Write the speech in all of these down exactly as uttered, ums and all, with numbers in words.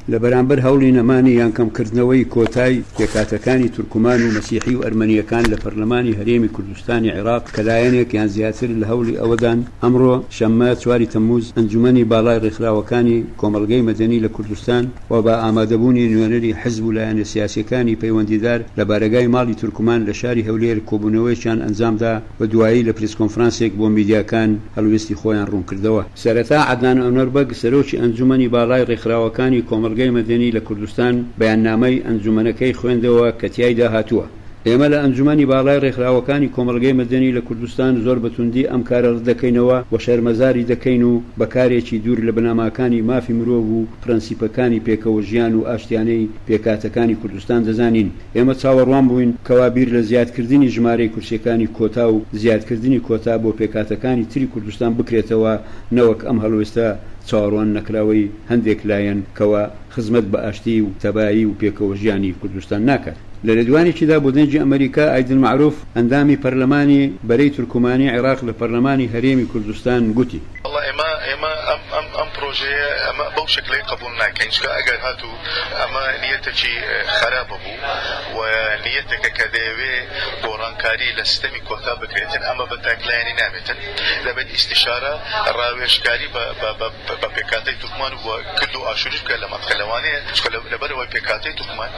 لە بەرامبەر هەوڵی نەمانی یان کەمکردنەوەی کۆتای پێکاتەکانی تورکمان و مەسیحی و ئەرمەنیەکان لە پەرلەمانی هەرێمی کوردستانی عێراق کە لایەنێک یان زیاتر لە هەوڵی ئەوەدان ئەمڕۆ شەممە چواری تەمموز ئەنجومەنی باڵای ڕێکخراوەکانی کۆمەڵگەی مەدەنی لە کوردستان و بە ئامادەبوونی نوێنەری حزب و لایەنە سیاسیەکانی پەیوەندیدار لە بارگای ماڵی تورکمان لە شاری هەولێر کۆبوونەوەیشان ئەنجامدا بە دوایی لە پرس کۆنفرانسێک بۆ میدیاکان هەڵوێستی خۆیان ڕوون کردەوە. سەرەتا عەدنان ئەنوەربەگ سەرۆکی ئەنجومەنی باڵای ڕێکخراوەکانی کۆمەڵگەی مەدەنی لە کوردستان بەیاننامەی ئەنجومەنەکەی خوێندەوە کە تیایدا هاتووە: ئێمە لە ئەنجومەنی باڵای ڕێکخراوەکانی کۆمەڵگەی مەدەنی لە کوردستان زۆر بەتوندی ئەم کارە ڕەت دەکەینەوە و شەرمەزاری دەکەین و بەکارێکی دوور لە بناماکانی مافی مرۆڤ و پرەنسیپەکانی پێکەوە ژیان و ئاشتیانەی پێکاتەکانی کوردستان دەزانین. ئێمە چاوەڕوان بووین کەوا بیر لە زیادکردنی ژمارەی کورسیەکانی کۆتا و زیادکردنی کۆتا بۆ پێکاتەکانی تری کوردستان بکرێتەوە، نەوەک ئەم هەڵوێستە چاوەڕوان نەکراوەی هەندێک لایەن کەوا خزمەت بە ئاشتی و تەبایی و پێکەوە ژیانی کوردستان ناکات. لە لەدوانێکیدا بۆ دەنجی ئەمریکا ئایدن معروف ئەندامی پەرلەمانی بەرەی تورکمانی عێراق لە پەرلەمانی هەرێمی کوردستان گوتی: ئێمە ئێمە ئەم ئەم ئەم پرۆژەیە ئەمە بەو شکلەی قبول ناکەین، چکە ئەگەر هاتوو ئەمە نیەتێکی خراپە بوو و نیەتێکە کە دەیەوێ گۆڕانکاری لە سیستەمی کۆتا بکرێتن، ئەمە بە تاکلایانی نامێتن. دەبێت ئیستیشارە ڕاوێژکاری بە پێکاتەی تورکمان و کرد و ئاشوریش بکە لە مەنطقە لەوانەیە، چکە لەبەرەوەی پێکاتەی تورکمان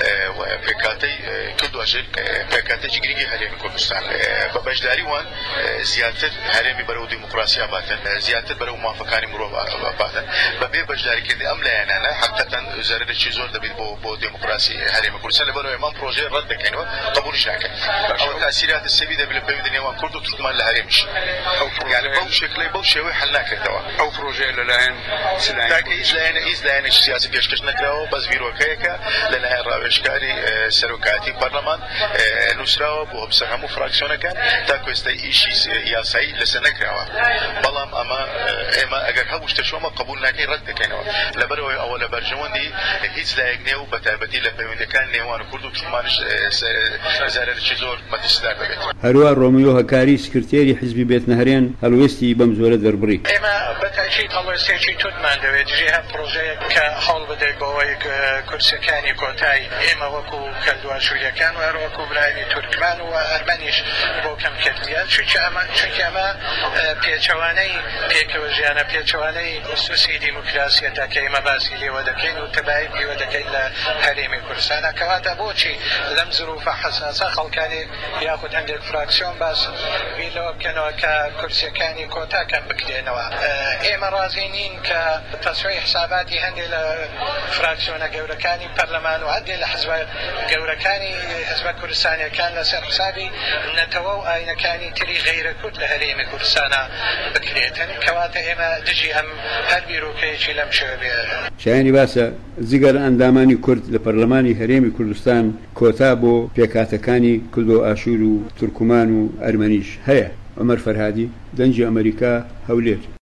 پێکاتەی کرد و ئاشوری پێکاتێکی گرنگی هەرێمی کوردستان بە بەشداری وان زیاتر هەرێمی بەرەو دیموکراسی باتن، زیاتر بەرەو موافقەکانی مرۆڤ باتن. بەبێ بەشداریکردنی ئەم لایەنانە حقیقەتەن زەرەرێکی زۆر دەبێت بۆ بۆ دیموکراسی هەرێمی کوردستان. لەبەرەوەی ئەم پرۆژەیە ڕەت دەکەینەوە، قبولیش ناکەین. ئەوە تاسیراتی سەوی دەبێت لە پەیوەندی نێوان کورد و تورکمان لە هەرێمیش. یعنی بەو شکلی بەو شێوەی حل ناکرێتەوە. ئەو پرۆژەیە لەلایەن تاکە هیچ لایەنە هیچ لایەنێکی سیاسی پێشکەش نەکراوە، بەس بیرۆکەیەکە لەلایەن ڕاوێژکاری سەرۆکاتی پەرلەمان نووسراوە بۆ بەسەر هەموو فراکسیۆنەکان تا کوێستەی ئیشی یاسایی لەسەر نەکراوە. بەڵام ئەمە ئێمە ئەگەر هەموو شتەشۆمە قبول ناکەین، ڕەت دەکەینەوە. لەبەرەوەی ئەوە لە بەرژەوەندی هیچ لایەک نییە و بەتایبەتی لە پەیوەندیەکان نێوان کورد و تورکمانش زەرەرێکی زۆر مەترسیدار دەبێت. هەروە ڕۆمیۆ هەکاری سکرتێری حیزبی بێتنەهێران هەڵوێستی بەم زۆرە دەربڕی: ئێمە بەتاکید هەڵوێستێکی توتمان دەوێت ژێ هەم پرۆژەیە کە هەوڵ بدەیت بۆەوەی کورسەکانی کۆتای ئێمە وەکو کەلدوواشووریەکان و هەروەکو برایانی تورکمان و ئەرمەنیش بۆ کەمکردیان، چونکە ئەمە چونکە ئەمە پێچەوانەی پێکەوە ژیانە، پێچەوانەی سوسی دیموکراسیەتە کە ئێمە باسی لێوە دەکەین و تەبایی لێوە دەکەین لە هەرێمی کوردستانە. کەواتە بۆچی لەم زروفە حەساسە خەڵکانی یاخود هەندێک فراکسیۆن باس بیرەوە بکەنەوە کە کورسیەکانی کۆتاکەم بکرێنەوە؟ ئێمە ڕازی نین کە تەسوی حساباتی هەندێک لە فراکسیۆنە گەورەکانی پەرلەمان و هەندێک لە حزبە گەورەکانی حزبە کوردستانیەکان لەسەر حسابی نەتەوە و ئاینەکانی تری غەیرە کورد لە هەرێمی کوردستانە بکرێتن. کەواتە ئێمە دژی ئەم هەر بیرۆکەیەکی لەم شێوە بێ. شایانی باسە جگەر ئەندامانی کورد لە پەرلەمانی هەرێمی کوردستان کۆتا بۆ پێکاتەکانی کورد و ئاشور و تورکمان و ئەرمەنیش هەیە. عومەر فەرهادی، دەنجی ئەمریکا، هەولێر.